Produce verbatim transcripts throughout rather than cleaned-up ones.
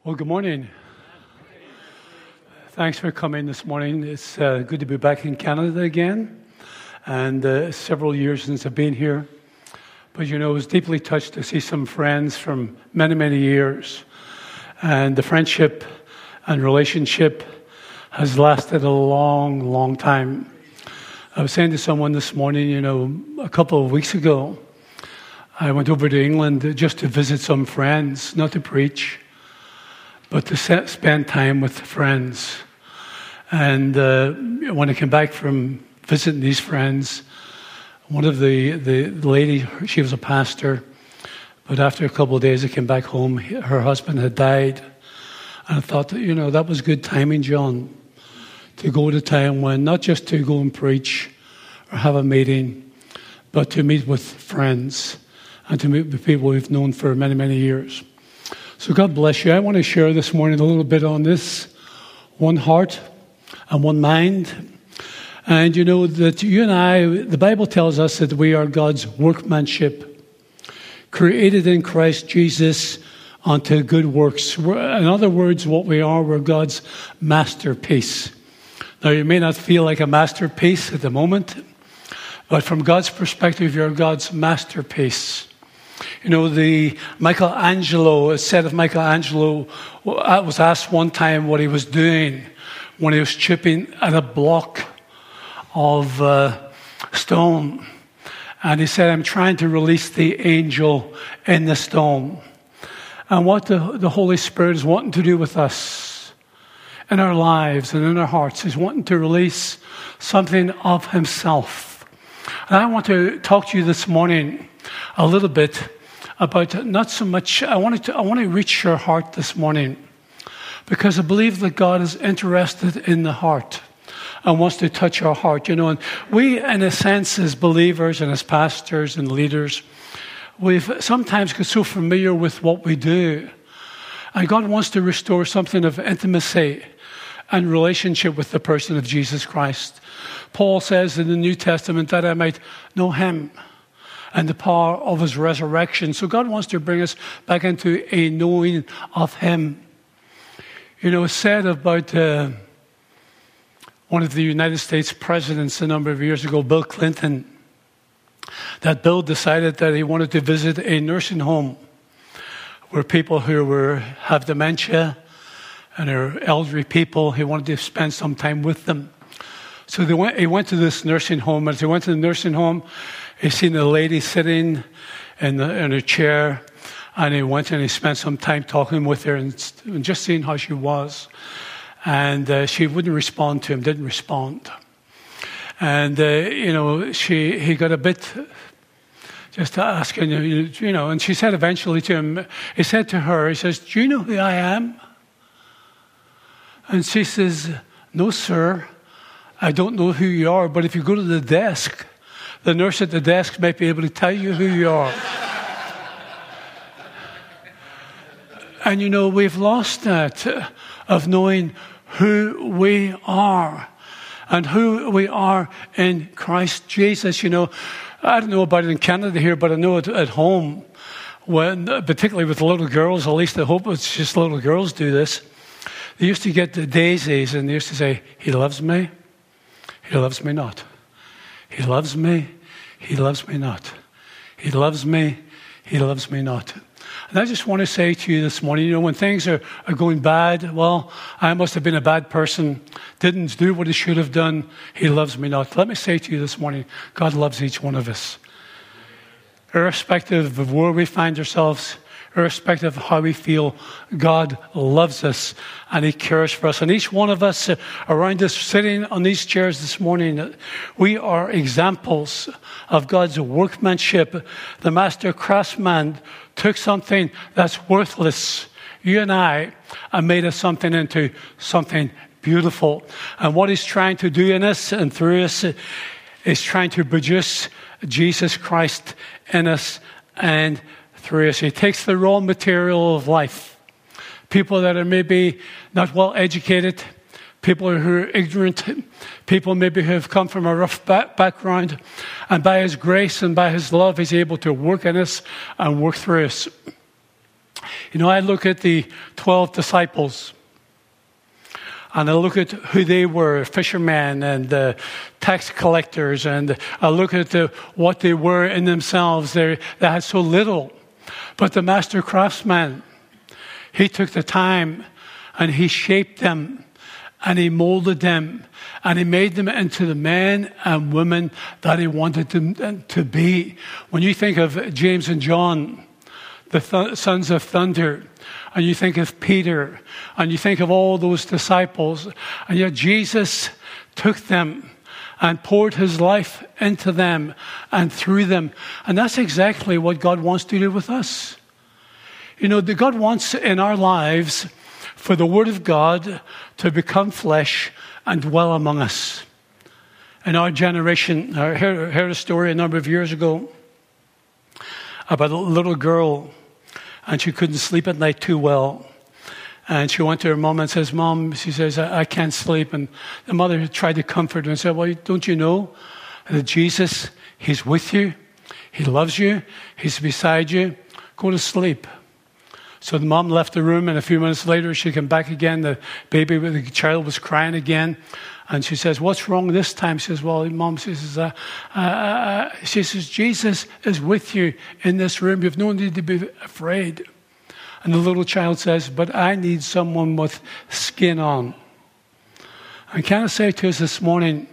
Well, good morning. Thanks for coming this morning. It's uh, good to be back in Canada again, and uh, several years since I've been here. But, you know, I was deeply touched to see some friends from many, many years. And the friendship and relationship has lasted a long, long time. I was saying to someone this morning, you know, a couple of weeks ago, I went over to England just to visit some friends, not to preach, but to set, spend time with friends. And uh, when I came back from visiting these friends, one of the, the lady, she was a pastor, but after a couple of days I came back home, her husband had died. And I thought, that, you know, that was good timing, John, to go to a time when not just to go and preach or have a meeting, but to meet with friends and to meet with people we've known for many, many years. So God bless you. I want to share this morning a little bit on this, one heart and one mind. And you know that you and I, the Bible tells us that we are God's workmanship, created in Christ Jesus unto good works. We're, in other words, what we are, we're God's masterpiece. Now, you may not feel like a masterpiece at the moment, but from God's perspective, you're God's masterpiece. You know, the Michelangelo, it said of Michelangelo, was asked one time what he was doing when he was chipping at a block of uh, stone. And he said, I'm trying to release the angel in the stone. And what the, the Holy Spirit is wanting to do with us in our lives and in our hearts is wanting to release something of himself. And I want to talk to you this morning a little bit about not so much, I want to, I want to reach your heart this morning because I believe that God is interested in the heart and wants to touch our heart. You know, and we, in a sense, as believers and as pastors and leaders, we've sometimes got so familiar with what we do. And God wants to restore something of intimacy and relationship with the person of Jesus Christ. Paul says in the New Testament that I might know him and the power of his resurrection. So God wants to bring us back into a knowing of him. You know, it's said about uh, one of the United States presidents a number of years ago, Bill Clinton, that Bill decided that he wanted to visit a nursing home where people who were have dementia and are elderly people, he wanted to spend some time with them. So they went, he went to this nursing home. As he went to the nursing home, he seen a lady sitting in, the, in her chair, and he went and he spent some time talking with her and, and just seeing how she was. And uh, she wouldn't respond to him, didn't respond. And, uh, you know, she he got a bit just asking, you know, and she said eventually to him, he said to her, he says, do you know who I am? And she says, no, sir, I don't know who you are, but if you go to the desk, the nurse at the desk might be able to tell you who you are. And, you know, we've lost that uh, of knowing who we are and who we are in Christ Jesus. You know, I don't know about it in Canada here, but I know it at home, when, particularly with little girls, at least I hope it's just little girls do this. They used to get the daisies and they used to say, he loves me, he loves me not. He loves me, he loves me not. He loves me, he loves me not. And I just want to say to you this morning, you know, when things are, are going bad, well, I must have been a bad person, didn't do what he should have done. He loves me not. Let me say to you this morning, God loves each one of us. Irrespective of where we find ourselves, irrespective of how we feel, God loves us and he cares for us. And each one of us around us sitting on these chairs this morning, we are examples of God's workmanship. The master craftsman took something that's worthless, you and I, and made us something into something beautiful. And what he's trying to do in us and through us is trying to produce Jesus Christ in us and through us. He takes the raw material of life. People that are maybe not well educated, people who are ignorant, people maybe who have come from a rough back background, and by his grace and by his love, he's able to work in us and work through us. You know, I look at the twelve disciples, and I look at who they were, fishermen and uh, tax collectors, and I look at the, what they were in themselves. They, they had so little. But the master craftsman, he took the time and he shaped them and he molded them and he made them into the men and women that he wanted them to be. When you think of James and John, the th- sons of thunder, and you think of Peter, and you think of all those disciples, and yet Jesus took them and poured his life into them and through them. And that's exactly what God wants to do with us. You know, God wants in our lives for the Word of God to become flesh and dwell among us. In our generation, I heard, heard a story a number of years ago about a little girl, and she couldn't sleep at night too well. And she went to her mom and says, Mom, she says, I, I can't sleep. And the mother tried to comfort her and said, well, don't you know that Jesus, he's with you. He loves you. He's beside you. Go to sleep. So the mom left the room, and a few minutes later, she came back again. The baby, the child was crying again. And she says, what's wrong this time? She says, well, Mom, she says, uh, uh, uh, she says, Jesus is with you in this room. You have no need to be afraid. And the little child says, but I need someone with skin on. And can I say to us this morning,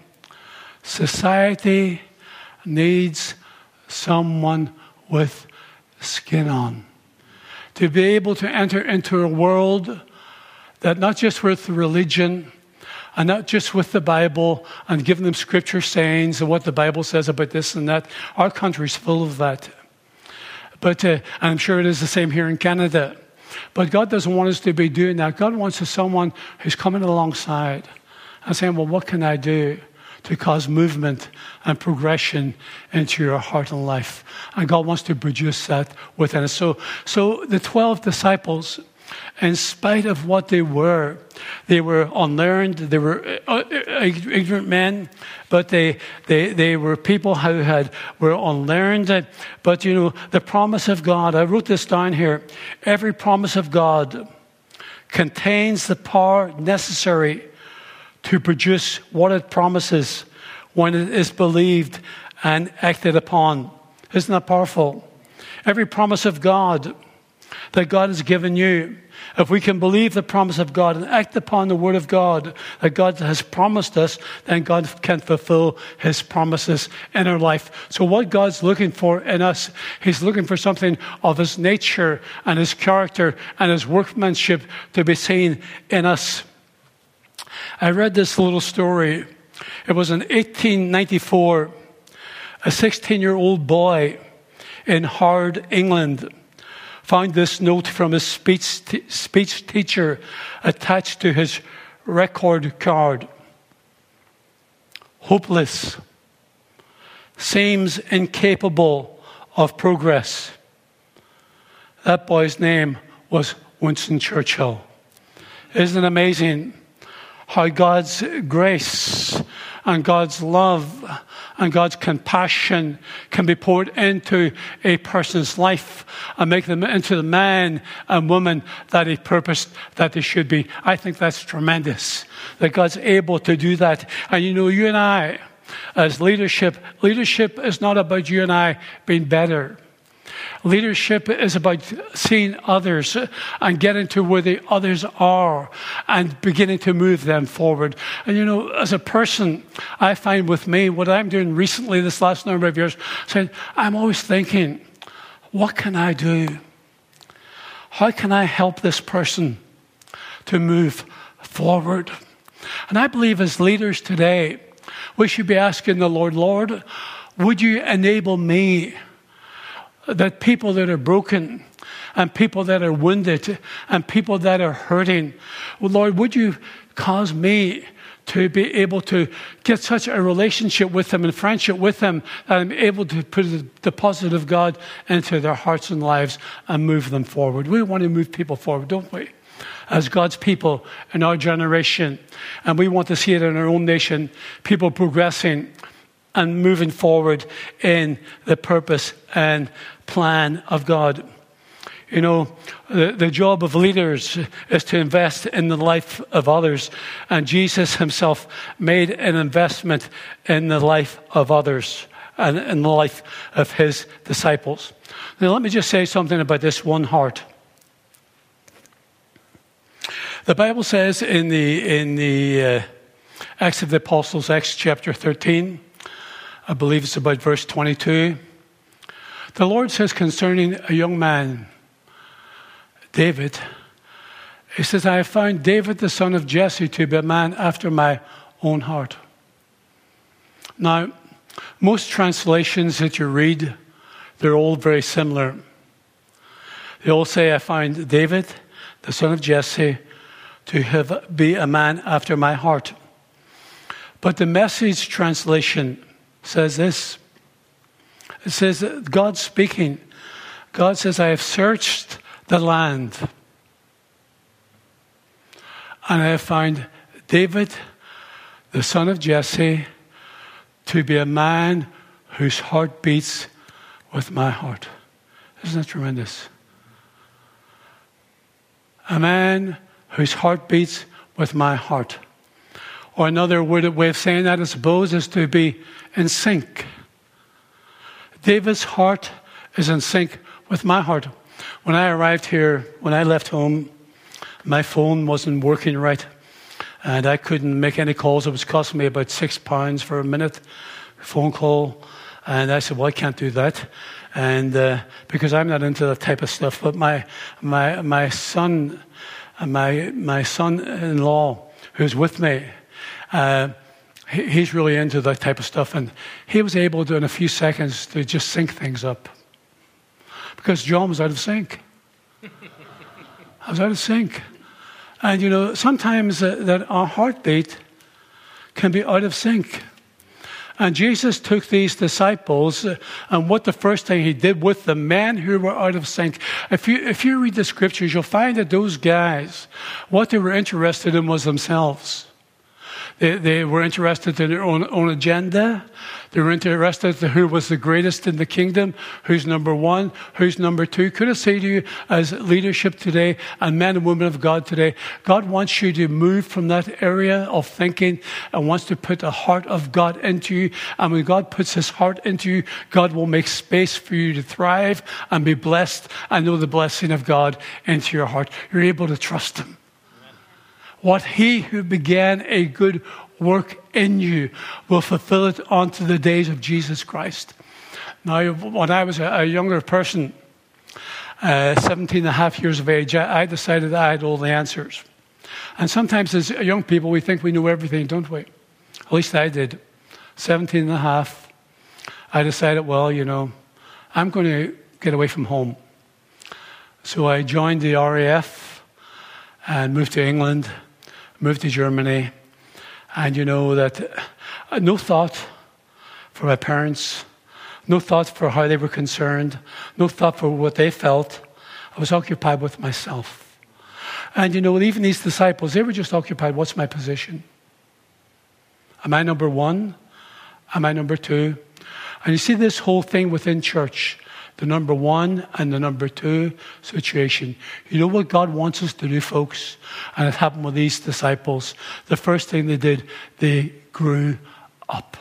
society needs someone with skin on. To be able to enter into a world that not just with religion, and not just with the Bible and giving them scripture sayings and what the Bible says about this and that. Our country's full of that. But, uh, and I'm sure it is the same here in Canada. But God doesn't want us to be doing that. God wants us someone who's coming alongside and saying, well, what can I do to cause movement and progression into your heart and life? And God wants to produce that within us. So, so the twelve disciples, in spite of what they were, they were unlearned, they were ignorant men, but they they they were people who had were unlearned. But you know, the promise of God, I wrote this down here. Every promise of God contains the power necessary to produce what it promises when it is believed and acted upon. Isn't that powerful? Every promise of God that God has given you, if we can believe the promise of God and act upon the word of God that God has promised us, then God can fulfill his promises in our life. So what God's looking for in us, he's looking for something of his nature and his character and his workmanship to be seen in us. I read this little story. It was in eighteen ninety-four. A sixteen-year-old boy in Hard, England, found this note from his speech, t- speech teacher attached to his record card. Hopeless. Seems incapable of progress. That boy's name was Winston Churchill. Isn't it amazing how God's grace and God's love and God's compassion can be poured into a person's life and make them into the man and woman that he purposed that they should be. I think that's tremendous, that God's able to do that. And you know, you and I, as leadership, leadership is not about you and I being better. Leadership is about seeing others and getting to where the others are and beginning to move them forward. And you know, as a person, I find with me, what I'm doing recently this last number of years, saying, I'm always thinking, what can I do? How can I help this person to move forward? And I believe as leaders today, we should be asking the Lord, Lord, would you enable me that people that are broken and people that are wounded and people that are hurting, well, Lord, would you cause me to be able to get such a relationship with them and friendship with them that I'm able to put the deposit of God into their hearts and lives and move them forward. We want to move people forward, don't we? As God's people in our generation. And we want to see it in our own nation, people progressing and moving forward in the purpose and plan of God. You know, the, the job of leaders is to invest in the life of others. And Jesus himself made an investment in the life of others and in the life of his disciples. Now, let me just say something about this one heart. The Bible says in the in the uh, Acts of the Apostles, Acts chapter thirteen, I believe it's about verse twenty-two. The Lord says concerning a young man, David, he says, I have found David the son of Jesse to be a man after my own heart. Now, most translations that you read, they're all very similar. They all say, I find David, the son of Jesse, to have, be a man after my heart. But the Message translation says this. It says that God speaking. God says, I have searched the land, and I have found David, the son of Jesse, to be a man whose heart beats with my heart. Isn't that tremendous? A man whose heart beats with my heart. Or another word, way of saying that, I suppose, is to be in sync. David's heart is in sync with my heart. When I arrived here, when I left home, my phone wasn't working right. And I couldn't make any calls. It was costing me about six pounds for a minute phone call. And I said, well, I can't do that. And uh, because I'm not into that type of stuff. But my my my son, my my son-in-law, who's with me, uh, he, he's really into that type of stuff. And he was able to, in a few seconds, to just sync things up. Because John was out of sync. I was out of sync. And, you know, sometimes uh, that our heartbeat can be out of sync. And Jesus took these disciples, uh, and what the first thing he did with the men who were out of sync. If you, if you read the scriptures, you'll find that those guys, what they were interested in was themselves. They, they were interested in their own, own agenda. They were interested in who was the greatest in the kingdom, who's number one, who's number two. Could I say to you, as leadership today and men and women of God today, God wants you to move from that area of thinking and wants to put the heart of God into you. And when God puts his heart into you, God will make space for you to thrive and be blessed and know the blessing of God into your heart. You're able to trust him. What he who began a good work in you will fulfill it onto the days of Jesus Christ. Now, when I was a younger person, uh, seventeen and a half years of age, I decided I had all the answers. And sometimes as young people, we think we know everything, don't we? At least I did. seventeen and a half, I decided, well, you know, I'm going to get away from home. So I joined the R A F and moved to England, moved to Germany. And you know that uh, no thought for my parents, no thought for how they were concerned, no thought for what they felt. I was occupied with myself. And you know, even these disciples, they were just occupied, what's my position? Am I number one? Am I number two? And you see this whole thing within church, the number one and the number two situation. You know what God wants us to do, folks? And it happened with these disciples. The first thing they did, they grew up.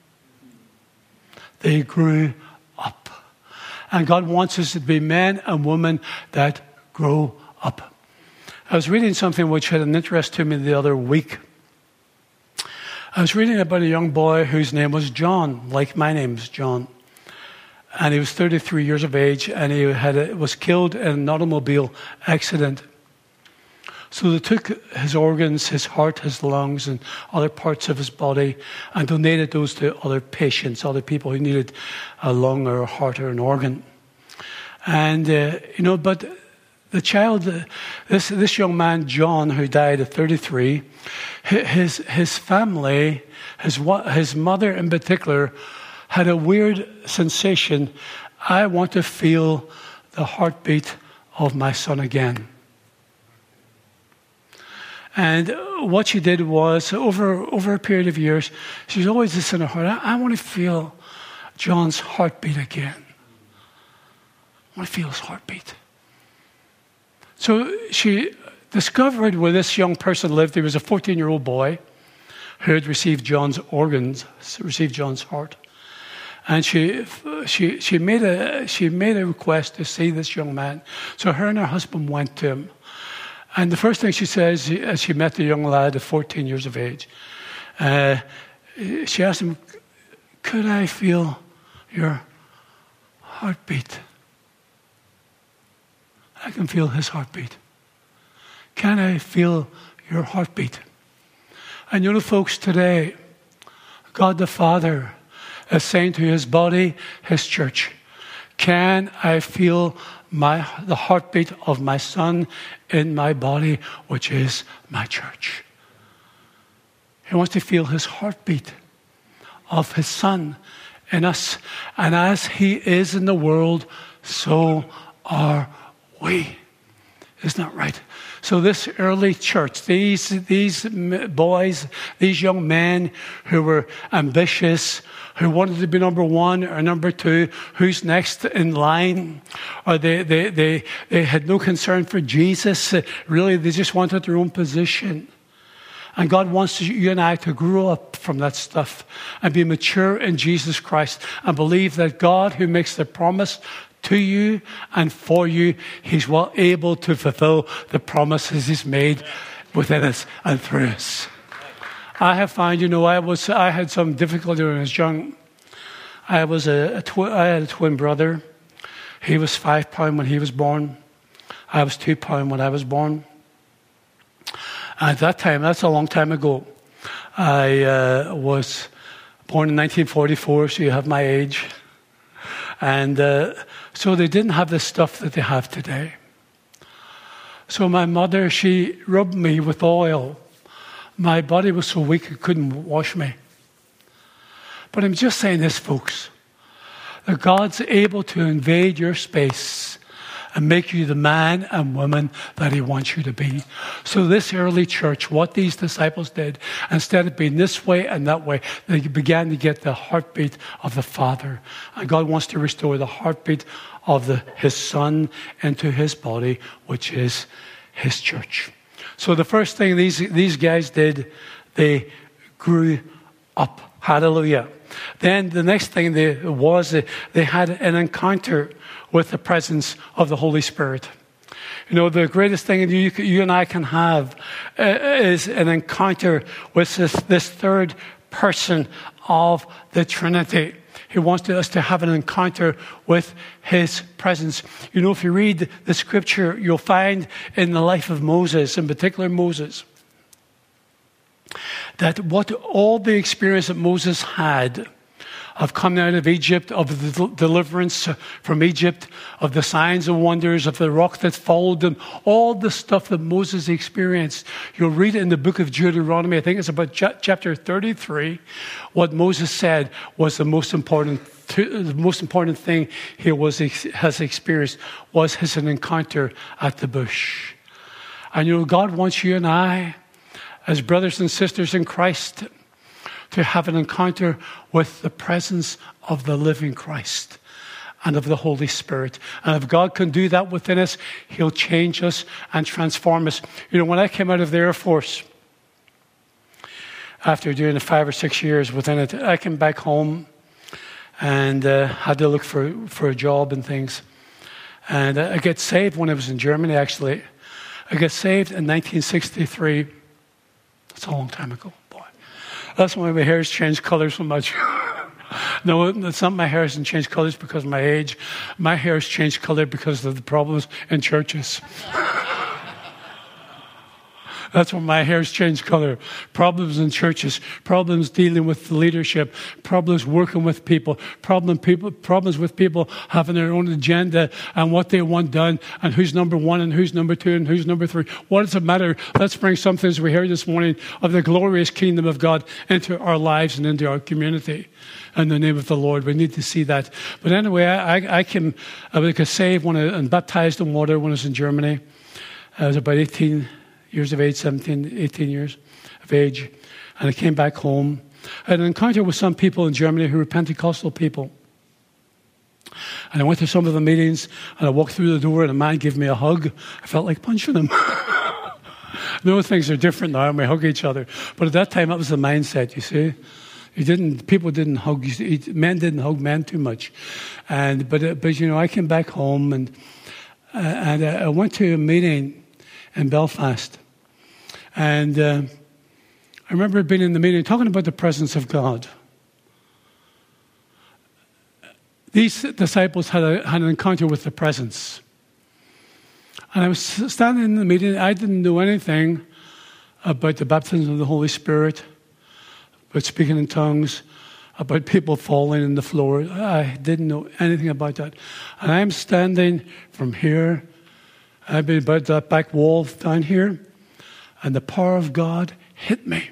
They grew up. And God wants us to be men and women that grow up. I was reading something which had an interest to me the other week. I was reading about a young boy whose name was John, like my name's John. And he was thirty-three years of age, and he had a, was killed in an automobile accident. So they took his organs, his heart, his lungs, and other parts of his body, and donated those to other patients, other people who needed a lung or a heart or an organ. And, uh, you know, but the child, uh, this this young man, John, who died at thirty-three, his, his family, his, his mother in particular, had a weird sensation. I want to feel the heartbeat of my son again. And what she did was, over, over a period of years, she's always this in her heart, I, I want to feel John's heartbeat again. I want to feel his heartbeat. So she discovered where this young person lived. He was a fourteen-year-old boy who had received John's organs, received John's heart. And she she she made a she made a request to see this young man. So her and her husband went to him. And the first thing she says, as she met the young lad of fourteen years of age, uh, she asked him, "Could I feel your heartbeat?" I can feel his heartbeat. Can I feel your heartbeat? And you know, folks, today, God the Father is saying to his body, his church, can I feel my the heartbeat of my Son in my body, which is my church? He wants to feel his heartbeat of his Son in us. And as he is in the world, so are we. Isn't that right? So this early church, these, these boys, these young men who were ambitious, who wanted to be number one or number two, who's next in line, or they, they, they, they had no concern for Jesus. Really, they just wanted their own position. And God wants you and I to grow up from that stuff and be mature in Jesus Christ and believe that God, who makes the promise to you and for you, he's well able to fulfill the promises he's made within us and through us. I have found, you know, I was I had some difficulty when I was young. I was a, a twi- I had a twin brother. He was five pound when he was born. I was two pound when I was born. At that time, that's a long time ago. I uh, was born in nineteen forty-four, so you have my age. And uh, so they didn't have the stuff that they have today. So my mother, she rubbed me with oil. My body was so weak it couldn't wash me. But I'm just saying this, folks, that God's able to invade your space and make you the man and woman that he wants you to be. So this early church, what these disciples did, instead of being this way and that way, they began to get the heartbeat of the Father. And God wants to restore the heartbeat of the, his Son into his body, which is his church. So the first thing these, these guys did, they grew up. Hallelujah. Then the next thing they, was they had an encounter with the presence of the Holy Spirit. You know, the greatest thing you, you and I can have uh, is an encounter with this, this third person of the Trinity. He wants to, us to have an encounter with his presence. You know, if you read the scripture, you'll find in the life of Moses, in particular Moses, that what all the experience that Moses had of coming out of Egypt, of the deliverance from Egypt, of the signs and wonders, of the rock that followed them, all the stuff that Moses experienced. You'll read it in the book of Deuteronomy. I think it's about chapter thirty-three. What Moses said was the most important, the most important thing he was has experienced was his encounter at the bush. And you know, God wants you and I, as brothers and sisters in Christ, to have an encounter with the presence of the living Christ and of the Holy Spirit. And if God can do that within us, he'll change us and transform us. You know, when I came out of the Air Force, after doing five or six years within it, I came back home and uh, had to look for, for a job and things. And uh, I got saved when I was in Germany, actually. I got saved in nineteen sixty-three. That's a long time ago. That's why my hair's changed colors so much. No, it's not my hair hasn't changed colors because of my age. My hair's changed color because of the problems in churches. That's when my hair's changed color. Problems in churches, problems dealing with leadership, problems working with people, problem people, problems with people having their own agenda and what they want done and who's number one and who's number two and who's number three. What does it matter? Let's bring something, as we heard this morning, of the glorious kingdom of God into our lives and into our community. In the name of the Lord, we need to see that. But anyway, I, I, I came, I was saved when I, and baptized in water when I was in Germany. I was about eighteen years of age, seventeen, eighteen years of age. And I came back home. I had an encounter with some people in Germany who were Pentecostal people. And I went to some of the meetings, and I walked through the door, and a man gave me a hug. I felt like punching him. No, things are different now, and we hug each other. But at that time, that was the mindset, you see. You didn't. People didn't hug. Men didn't hug men too much. And but but you know, I came back home, and uh, and I went to a meeting in Belfast, and uh, I remember being in the meeting talking about the presence of God. These disciples had a, had an encounter with the presence. And I was standing in the meeting. I didn't know anything about the baptism of the Holy Spirit, about speaking in tongues, about people falling on the floor. I didn't know anything about that. And I'm standing from here. I've been about that back wall down here. And the power of God hit me.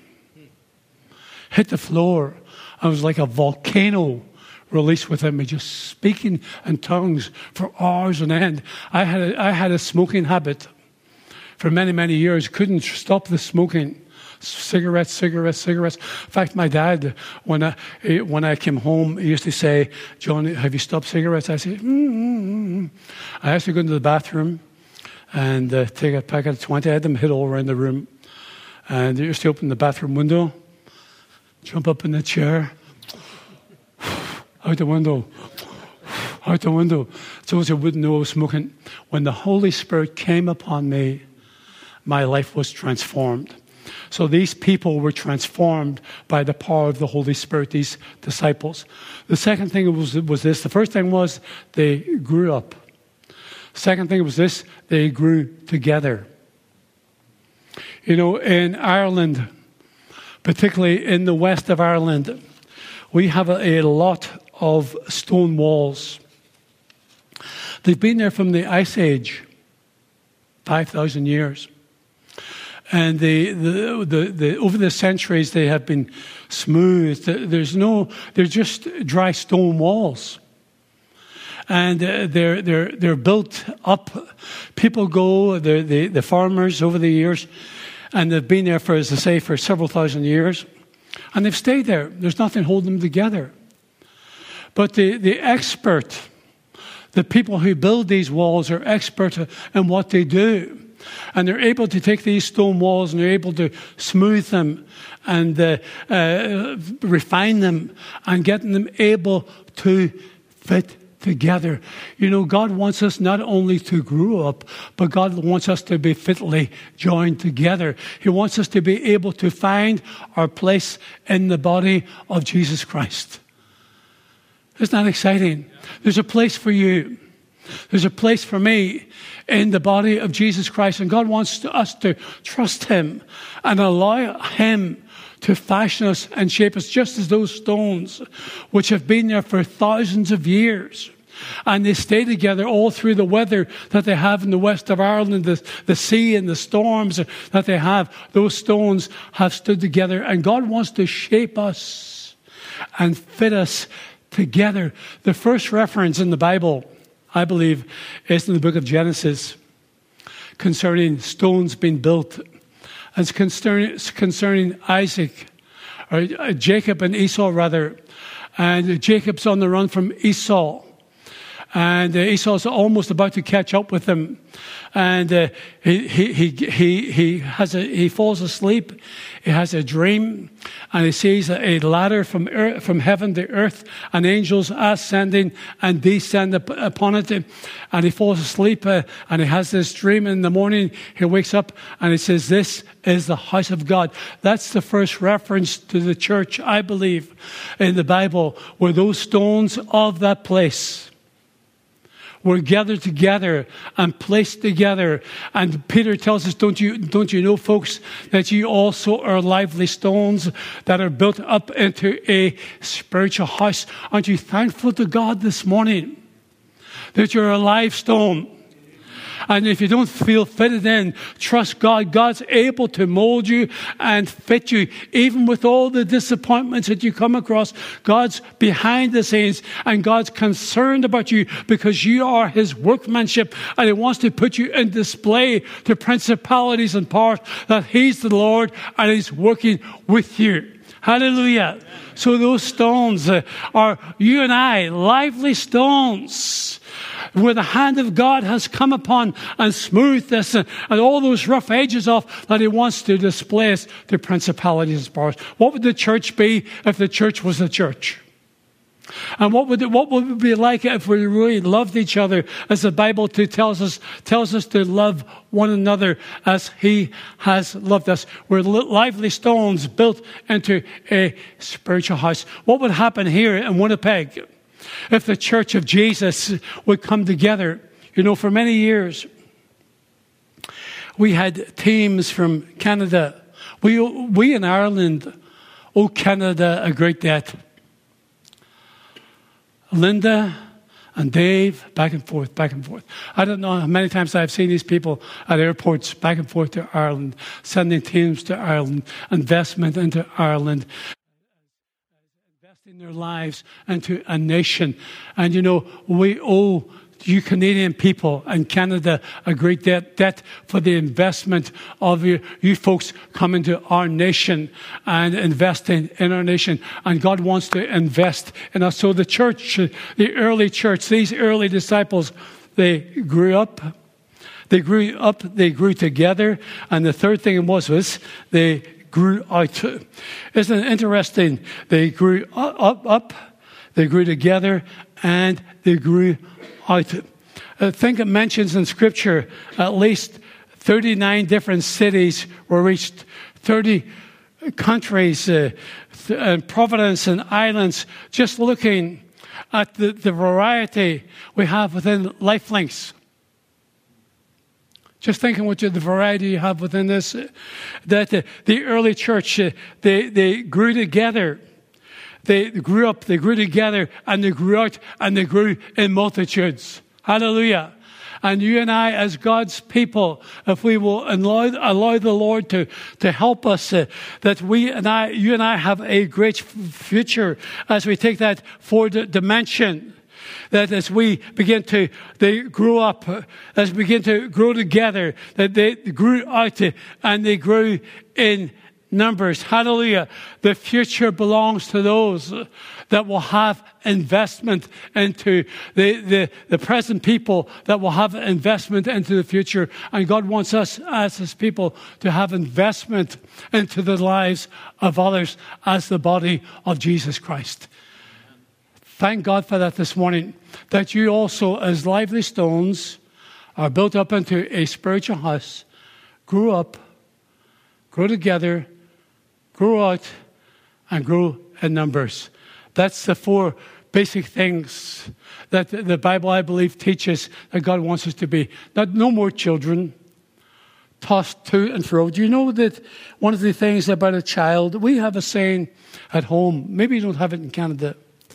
Hit the floor. I was like a volcano released within me, just speaking in tongues for hours on end. I had a, I had a smoking habit for many, many years. Couldn't stop the smoking. Cigarettes, cigarettes, cigarettes. In fact, my dad, when I when I came home, he used to say, "John, have you stopped cigarettes?" I said, mm-hmm. I used to go into the bathroom and uh, take a packet of twenty. I had them hid all around the room. And I used to open the bathroom window, jump up in the chair, out the window, out the window. So I wouldn't know I was smoking. When the Holy Spirit came upon me, my life was transformed. So these people were transformed by the power of the Holy Spirit, these disciples. The second thing was, was this. The first thing was they grew up. Second thing was this. They grew together. You know, in Ireland, particularly in the west of Ireland, we have a, a lot of stone walls. They've been there from the Ice Age, five thousand years. And the, the, the, the, over the centuries, they have been smoothed. There's no, they're just dry stone walls. And uh, they're, they're, they're built up. People go, the, the, the farmers over the years, and they've been there for, as I say, for several thousand years. And they've stayed there. There's nothing holding them together. But the, the expert, the people who build these walls are expert in what they do. And they're able to take these stone walls and they're able to smooth them and uh, uh, refine them and getting them able to fit together. You know, God wants us not only to grow up, but God wants us to be fitly joined together. He wants us to be able to find our place in the body of Jesus Christ. Isn't that exciting? There's a place for you. There's a place for me in the body of Jesus Christ. And God wants to, us to trust Him and allow Him to fashion us and shape us just as those stones which have been there for thousands of years. And they stay together all through the weather that they have in the west of Ireland, the, the sea and the storms that they have. Those stones have stood together. And God wants to shape us and fit us together. The first reference in the Bible, I believe, is in the book of Genesis concerning stones being built. It's concerning, concerning Isaac, or Jacob and Esau rather. And Jacob's on the run from Esau. And uh, Esau's almost about to catch up with him. And uh, he, he, he, he, he, has a, he falls asleep. He has a dream. And he sees a, a ladder from earth, from heaven to earth, and angels ascending and descend up, upon it. And he falls asleep uh, and he has this dream. In the morning, he wakes up and he says, "This is the house of God." That's the first reference to the church, I believe, in the Bible, where those stones of that place were gathered together and placed together. And Peter tells us, don't you, don't you know, folks, that you also are lively stones that are built up into a spiritual house. Aren't you thankful to God this morning that you're a live stone? And if you don't feel fitted in, trust God. God's able to mold you and fit you. Even with all the disappointments that you come across, God's behind the scenes and God's concerned about you because you are His workmanship. And He wants to put you in display to principalities and powers that He's the Lord and He's working with you. Hallelujah. So those stones uh, are you and I, lively stones, where the hand of God has come upon and smoothed us and, and all those rough edges off that he wants to displace the principalities and powers. What would the church be if the church was the church? And what would it, what would it be like if we really loved each other, as the Bible too tells us tells us to love one another as he has loved us? We're lively stones built into a spiritual house. What would happen here in Winnipeg if the Church of Jesus would come together? You know, for many years we had teams from Canada. We we in Ireland owe Canada a great debt. Linda and Dave, back and forth, back and forth. I don't know how many times I've seen these people at airports back and forth to Ireland, sending teams to Ireland, investment into Ireland, investing their lives into a nation. And you know, we owe you Canadian people and Canada a great debt, debt for the investment of you, you folks coming to our nation and investing in our nation. And God wants to invest in us. So the church, the early church, these early disciples, they grew up. They grew up, they grew together. And the third thing was, was they grew out. Isn't it interesting? They grew up, up, they grew together, and they grew out. I think it mentions in Scripture at least thirty-nine different cities were reached, thirty countries, uh, th- and Providence and islands. Just looking at the, the variety we have within Lifelinks. Just thinking what the variety you have within this, uh, that uh, the early church, uh, they, they grew together. They grew up, they grew together, and they grew out, and they grew in multitudes. Hallelujah. And you and I, as God's people, if we will allow, allow the Lord to, to help us, uh, that we and I, you and I have a great future as we take that forward dimension. That as we begin to, they grew up, uh, as we begin to grow together, that they grew out uh, and they grew in numbers. Hallelujah. The future belongs to those that will have investment into the, the, the present people, that will have investment into the future. And God wants us as his people to have investment into the lives of others as the body of Jesus Christ. Thank God for that this morning, that you also, as lively stones, are built up into a spiritual house, grew up, grow together, grow out, and grow in numbers. That's the four basic things that the Bible, I believe, teaches that God wants us to be. Not, no more children tossed to and fro. Do you know that one of the things about a child, we have a saying at home, maybe you don't have it in Canada.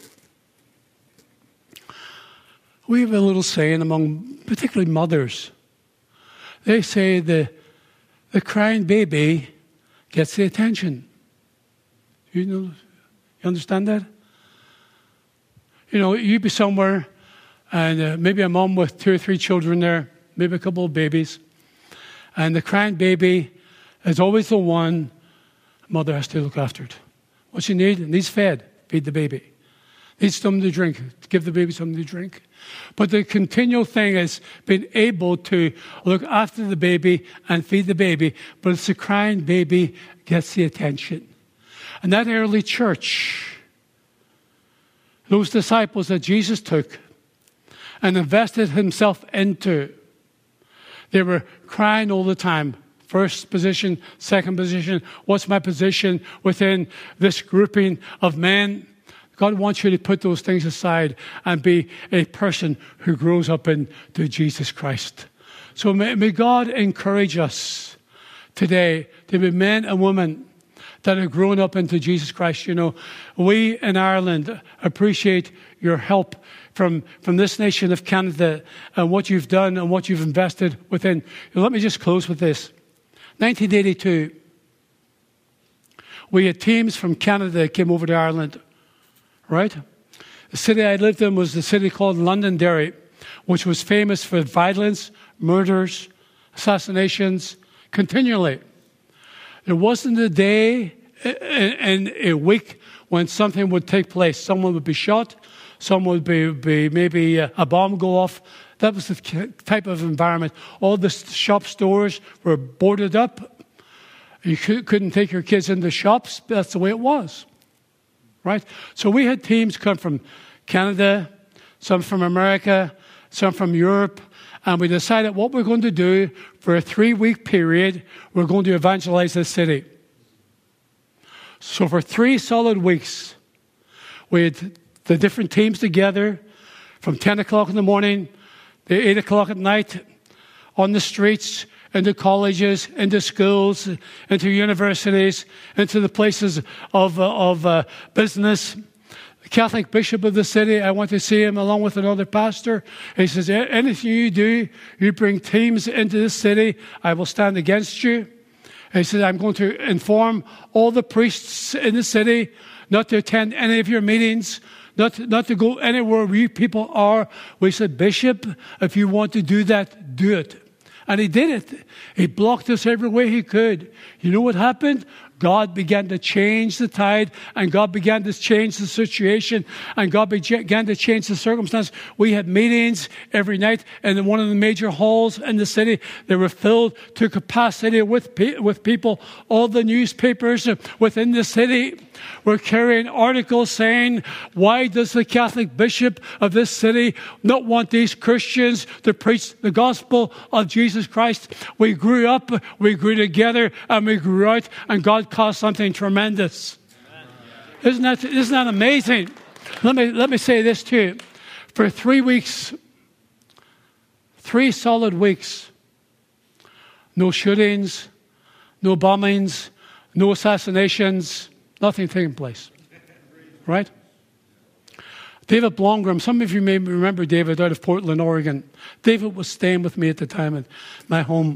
We have a little saying among particularly mothers. They say the, the crying baby gets the attention. You know, you understand that? You know, you'd be somewhere, and uh, maybe a mom with two or three children there, maybe a couple of babies, and the crying baby is always the one mother has to look after it. What she needs, needs fed, feed the baby. Needs something to drink, give the baby something to drink. But the continual thing is being able to look after the baby and feed the baby, but it's the crying baby gets the attention. And that early church, those disciples that Jesus took and invested himself into, they were crying all the time. First position, second position, what's my position within this grouping of men? God wants you to put those things aside and be a person who grows up into Jesus Christ. So may, may God encourage us today to be men and women that are grown up into Jesus Christ. You know, we in Ireland appreciate your help from, from this nation of Canada and what you've done and what you've invested within. Let me just close with this. nineteen eighty-two, we had teams from Canada that came over to Ireland. Right? The city I lived in was the city called Londonderry, which was famous for violence, murders, assassinations, continually. There wasn't a day in, in a week when something would take place. Someone would be shot. Someone would be, be maybe a bomb go off. That was the type of environment. All the shop stores were boarded up. You couldn't take your kids into shops. That's the way it was, right? So we had teams come from Canada, some from America, some from Europe, and we decided what we're going to do for a three-week period, we're going to evangelize this city. So for three solid weeks, we had the different teams together from ten o'clock in the morning to eight o'clock at night on the streets, into colleges, into schools, into universities, into the places of, uh, of uh, business. The Catholic bishop of the city, I went to see him along with another pastor. He says, anything you do, you bring teams into the city, I will stand against you. He said, I'm going to inform all the priests in the city not to attend any of your meetings, not, not to go anywhere where you people are. We said, Bishop, if you want to do that, do it. And he did it. He blocked us every way he could. You know what happened? God began to change the tide, and God began to change the situation, and God began to change the circumstance. We had meetings every night in one of the major halls in the city. They were filled to capacity with, pe- with people. All the newspapers within the city were carrying articles saying, why does the Catholic bishop of this city not want these Christians to preach the gospel of Jesus Christ? We grew up, we grew together, and we grew out, and God caused something tremendous. Isn't that, isn't that amazing? Let me, let me say this to you. For three weeks, three solid weeks, no shootings, no bombings, no assassinations, nothing taking place. Right? David Blomgren, some of you may remember David out of Portland, Oregon. David was staying with me at the time at my home.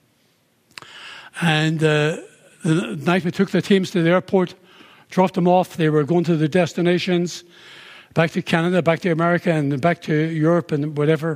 And uh, the night we took the teams to the airport, dropped them off. They were going to their destinations, back to Canada, back to America, and back to Europe and whatever.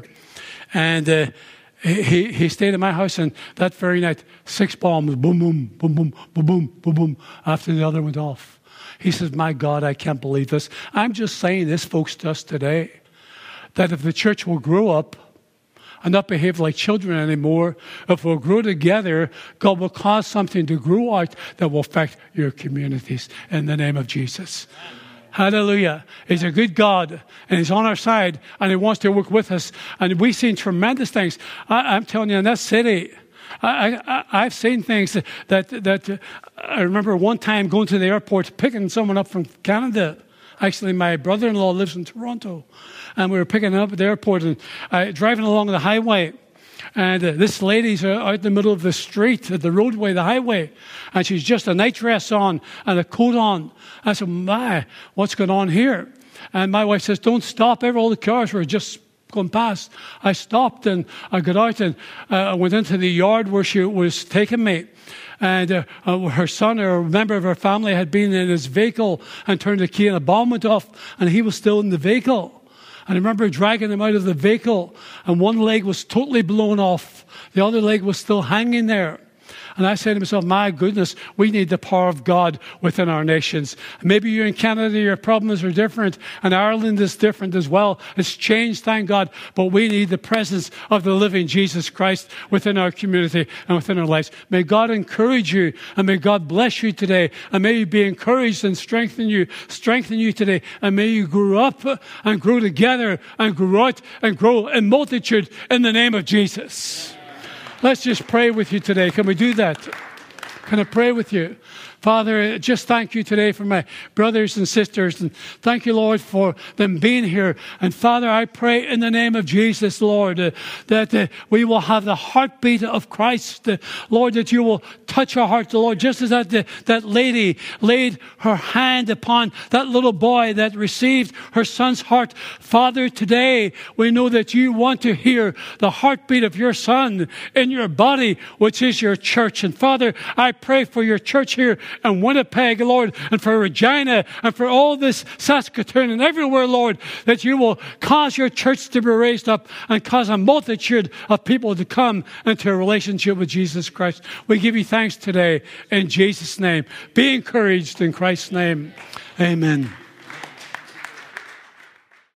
And uh, he, he stayed in my house, and that very night, six bombs, boom, boom, boom, boom, boom, boom, boom, boom, after the other went off. He says, my God, I can't believe this. I'm just saying this, folks, to us today, that if the church will grow up and not behave like children anymore, if we'll grow together, God will cause something to grow out that will affect your communities in the name of Jesus. Hallelujah. He's a good God, and He's on our side, and He wants to work with us. And we've seen tremendous things. I, I'm telling you, in that city, I, I, I've seen things that, that, that I remember one time going to the airport, picking someone up from Canada. Actually, my brother-in-law lives in Toronto, and we were picking him up at the airport and uh, driving along the highway. And uh, this lady's out in the middle of the street, the roadway, the highway, and she's just a night dress on and a coat on. I said, my, what's going on here? And my wife says, don't stop. All the cars were just going past. I stopped and I got out and uh, I went into the yard where she was taking me. And uh, uh, her son, or a member of her family, had been in his vehicle and turned the key, and a bomb went off, and he was still in the vehicle. And I remember dragging him out of the vehicle, and one leg was totally blown off. The other leg was still hanging there. And I said to myself, my goodness, we need the power of God within our nations. Maybe you're in Canada, your problems are different, and Ireland is different as well. It's changed, thank God, but we need the presence of the living Jesus Christ within our community and within our lives. May God encourage you, and may God bless you today, and may you be encouraged and strengthen you, strengthen you today, and may you grow up and grow together and grow out and grow in multitude in the name of Jesus. Let's just pray with you today. Can we do that? Can I pray with you? Father, just thank you today for my brothers and sisters. And thank you, Lord, for them being here. And Father, I pray in the name of Jesus, Lord, uh, that uh, we will have the heartbeat of Christ. Uh, Lord, that you will touch our hearts, Lord, just as that, uh, that lady laid her hand upon that little boy that received her son's heart. Father, today we know that you want to hear the heartbeat of your son in your body, which is your church. And Father, I pray for your church here and Winnipeg, Lord, and for Regina, and for all this Saskatoon and everywhere, Lord, that you will cause your church to be raised up and cause a multitude of people to come into a relationship with Jesus Christ. We give you thanks today in Jesus' name. Be encouraged in Christ's name. Amen.